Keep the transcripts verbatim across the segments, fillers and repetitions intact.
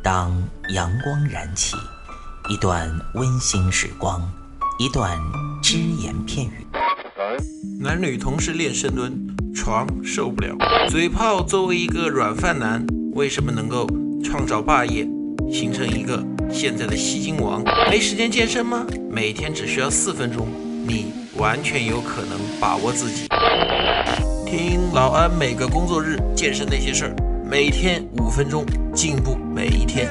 当阳光燃起，一段温馨时光，一段只言片语。 男女同时练深蹲，床受不了。嘴炮作为一个软饭男，为什么能够创造霸业，形成一个现在的吸金王？没时间健身吗？每天只需要四分钟，你完全有可能把握自己。听老安每个工作日健身那些事儿，每天五分钟，进步每一天。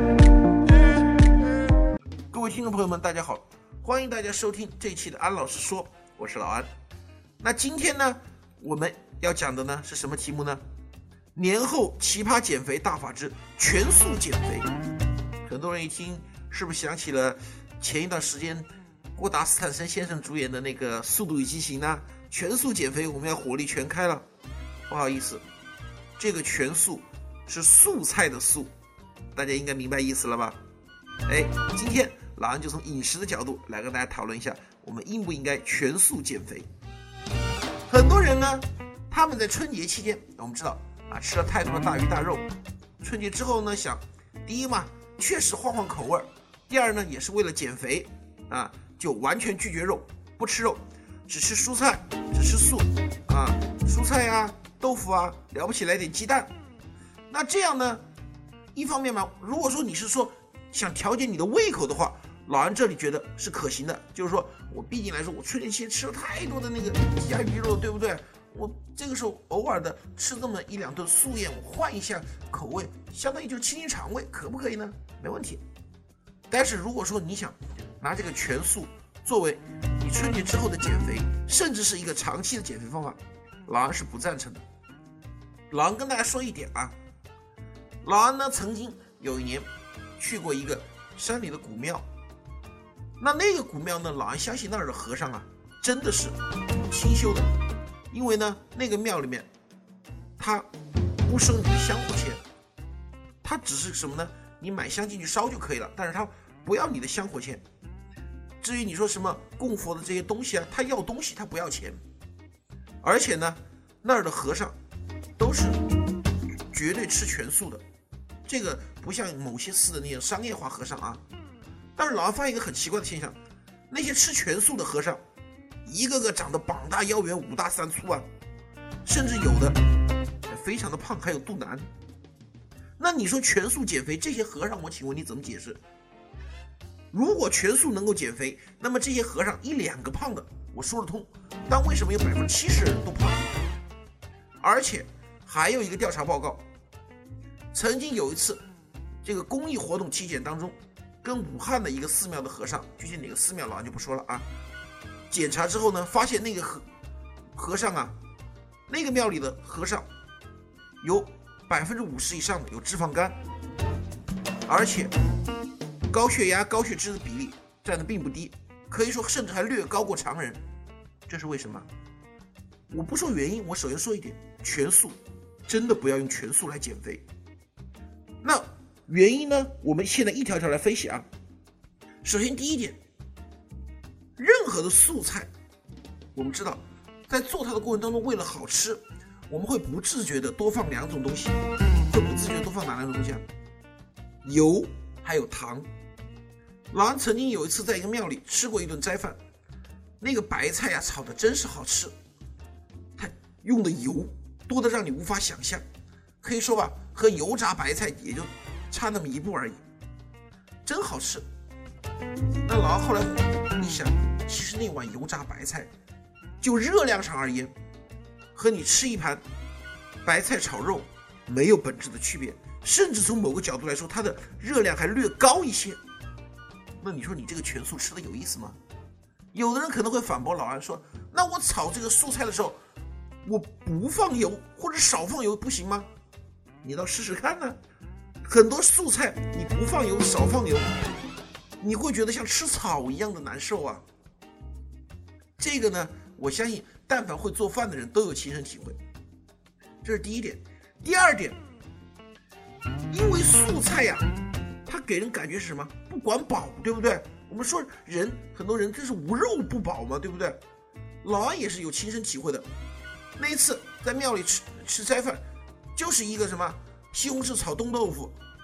各位听众朋友们，大家好，欢迎大家收听这一期的安老师说，我是老安。那今天呢，我们要讲的呢是什么题目呢？年后奇葩减肥大法之全素减肥。很多人一听，是不是想起了前一段时间郭达斯坦森先生主演的那个《速度与激情》呢？全素减肥，我们要火力全开了。不好意思，这个全素是素菜的素，大家应该明白意思了吧？哎，今天老安就从饮食的角度来跟大家讨论一下，我们应不应该全素减肥。很多人呢，他们在春节期间，我们知道啊，吃了太多的大鱼大肉，春节之后呢，想第一嘛，确实换换口味；第二呢，也是为了减肥啊，就完全拒绝肉，不吃肉，只吃蔬菜，只吃素啊，蔬菜啊，豆腐啊，了不起来点鸡蛋。那这样呢，一方面嘛，如果说你是说想调节你的胃口的话，老安这里觉得是可行的，就是说我毕竟来说，我春节期间吃了太多的那个鸡鸭鱼肉，对不对？我这个时候偶尔的吃这么一两顿素宴，我换一下口味，相当于就是清清肠胃，可不可以呢？没问题。但是如果说你想拿这个全素作为你春节之后的减肥，甚至是一个长期的减肥方法，老安是不赞成的。老安跟大家说一点啊，老安呢曾经有一年去过一个山里的古庙，那那个古庙呢，老安相信那儿的和尚啊，真的是清修的，因为呢那个庙里面他不收你的香火钱，他只是什么呢？你买香进去烧就可以了，但是他不要你的香火钱。至于你说什么供佛的这些东西啊，他要东西，他不要钱。而且呢，那儿的和尚都是绝对吃全素的，这个不像某些寺的那些商业化和尚啊。但是老安发现一个很奇怪的现象，那些吃全素的和尚，一个个长得膀大腰圆、五大三粗啊，甚至有的非常的胖，还有肚腩。那你说全素减肥，这些和尚我请问你怎么解释？如果全素能够减肥，那么这些和尚一两个胖的我说得通，但为什么有百分之七十人都胖？而且还有一个调查报告，曾经有一次这个公益活动体检当中，跟武汉的一个寺庙的和尚，具体哪个寺庙老安就不说了啊，检查之后呢，发现那个和和尚啊，那个庙里的和尚有百分之五十以上的有脂肪肝，而且高血压、高血脂的比例占的并不低，可以说甚至还略高过常人。这是为什么？我不说原因，我首先说一点，全素真的不要用全素来减肥。那原因呢，我们现在一条条来分析啊。首先第一点，任何的素菜，我们知道在做它的过程当中，为了好吃，我们会不自觉的多放两种东西，会不自觉的多放哪两种东西啊？油还有糖。老安曾经有一次在一个庙里吃过一顿斋饭，那个白菜呀、啊、炒的真是好吃，它用的油多的让你无法想象，可以说吧，和油炸白菜也就差那么一步而已，真好吃。那老安后来一想，其实那碗油炸白菜就热量上而言，和你吃一盘白菜炒肉没有本质的区别，甚至从某个角度来说，它的热量还略高一些。那你说你这个全素吃的有意思吗？有的人可能会反驳老安说，那我炒这个素菜的时候，我不放油或者少放油不行吗？你倒试试看呢。很多素菜你不放油少放油，你会觉得像吃草一样的难受啊。这个呢，我相信但凡会做饭的人都有亲身体会。这是第一点。第二点，因为素菜呀、啊，它给人感觉是什么？不管饱，对不对？我们说人，很多人这是无肉不饱嘛，对不对？老安也是有亲身体会的。那一次在庙里吃吃斋饭，就是一个什么西红柿炒冻豆腐，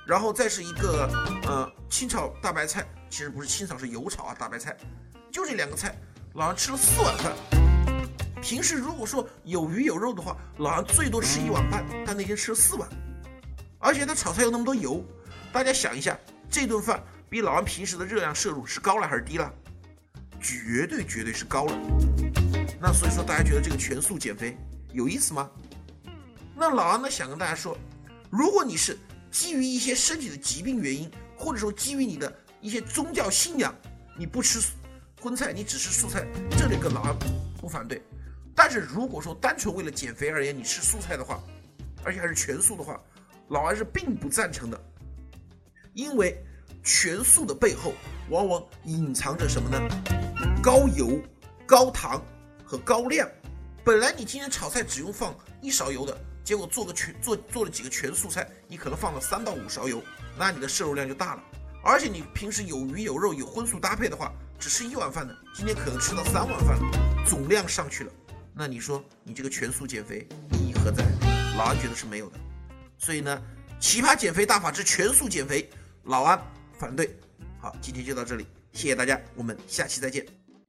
然后再是一个呃清炒大白菜，其实不是清炒是油炒啊大白菜，就这两个菜，老杨吃了四碗饭。平时如果说有鱼有肉的话，老杨最多吃一碗半，但那天吃了四碗，而且他炒菜有那么多油，大家想一下，这顿饭比老杨平时的热量摄入是高了还是低了？绝对绝对是高了。那所以说大家觉得这个全素减肥有意思吗？那老杨呢想跟大家说，如果你是基于一些身体的疾病原因，或者说基于你的一些宗教信仰，你不吃荤菜，你只吃素菜，这里跟老杨不反对。但是如果说单纯为了减肥而言，你吃素菜的话，而且还是全素的话，老杨是并不赞成的。因为全素的背后往往隐藏着什么呢？高油、高糖和高量。本来你今天炒菜只用放一勺油的，结果做个全做做了几个全素菜，你可能放了三到五勺油，那你的摄入量就大了。而且你平时有鱼有肉有荤素搭配的话，只吃一碗饭的，今天可能吃到三碗饭，总量上去了。那你说你这个全素减肥意义何在？老安觉得是没有的。所以呢，奇葩减肥大法之全素减肥，老安反对。好，今天就到这里，谢谢大家，我们下期再见。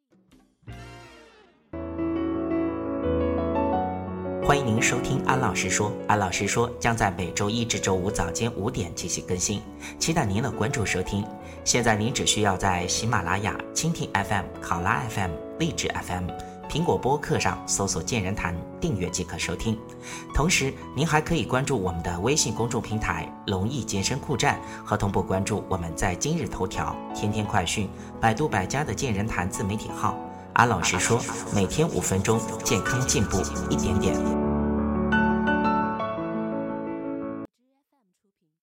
欢迎您收听安老师说，安老师说将在每周一至周五早间五点进行更新，期待您的关注收听。现在您只需要在喜马拉雅、蜻蜓 F M、考拉 F M、荔枝 F M、苹果播客上搜索健人谈订阅即可收听。同时您还可以关注我们的微信公众平台龙易健身酷站，和同步关注我们在今日头条、天天快讯、百度百家的健人谈自媒体号。安老师说，每天五分钟，健康进步一点点。